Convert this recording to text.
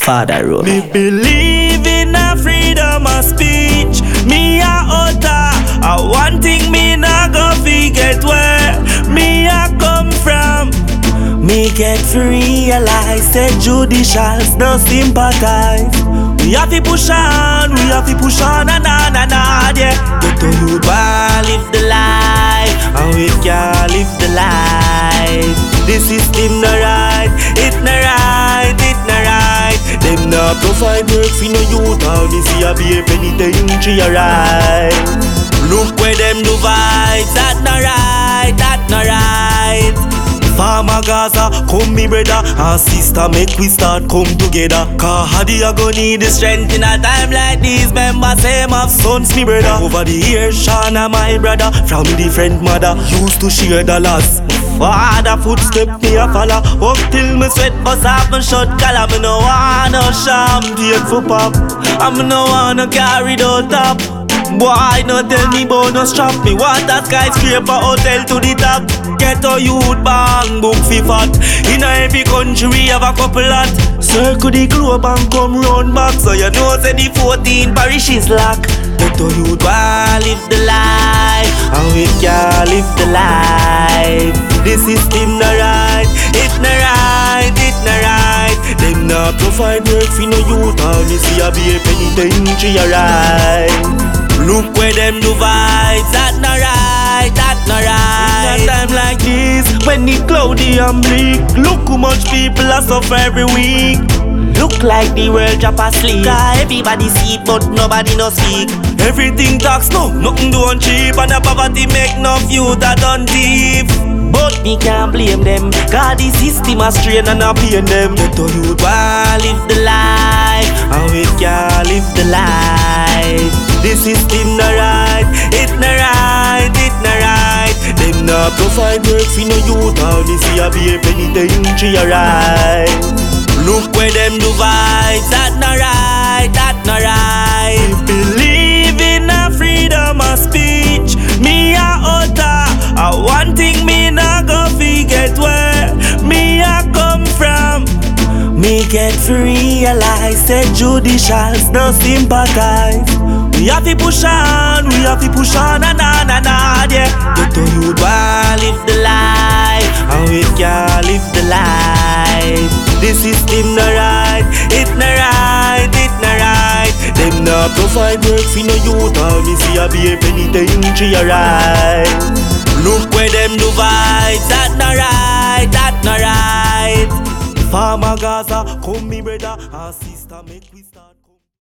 father road. Me believe in a freedom of speech. Me a utter one thing me not go forget where me a come from. Me get to realize that judicials no sympathize. We have to push on, and yeah. Get to you live the life, and we can't live the life. The system no right, it no right, it no right. Them not provide work for no youth, and this year be a penitentiary right. Look where them do vibes, that no right, that no right. Farmer Gaza, come me brother and sister, make we start come together. Cause Hadi a go need the strength in a time like this. Remember same of sons me brother. Over the years Shana my brother, from different mother, used to share the loss. Father footstep me a follow, up till me sweat bust off my short collar. Me no want no champagne for pop, I me no wanna carry the top. Boy, no tell me about no strap. Me want a skyscraper hotel to the top. Get a youth bang book fi fat. In every country we have a couple lot. Circle the globe and come round back. So you know say the 14 parish is locked. Get a youth bang live the life, and we can't live the life. The system no right, it no right, it no right. Them not provide work for no youth, and me see a be a penitentiary right. Look where them do vibes, that no right, that no right. In a time like this, when it's cloudy and bleak, look how much people are suffer every week. Look like the world drop asleep. Everybody see it but nobody no speak. Everything tax no, nothing done cheap. And the poverty make no few that done thief. But me can't blame them, cause the system a strain and a pain them. Get to youth live the life, and we can't live the life. The system no right, it no right, it no right. Them not provide work for no youth, and this year be a penitentiary right. Look where them do vibes, that no right, that no right. Believe in a freedom of speech. Me a utter one thing me not go forget where me a come from. Me get to realize that judicials no sympathize. We have to push on, and yeah. Get to you live the life, and we can't live the life. The system no right, it no right, it no right. Them not provide work for no youth, and this year be a penitentiary right. Look where them do vibes, that no right, that no right. Farmer Gaza, come me brother and sister, make we start.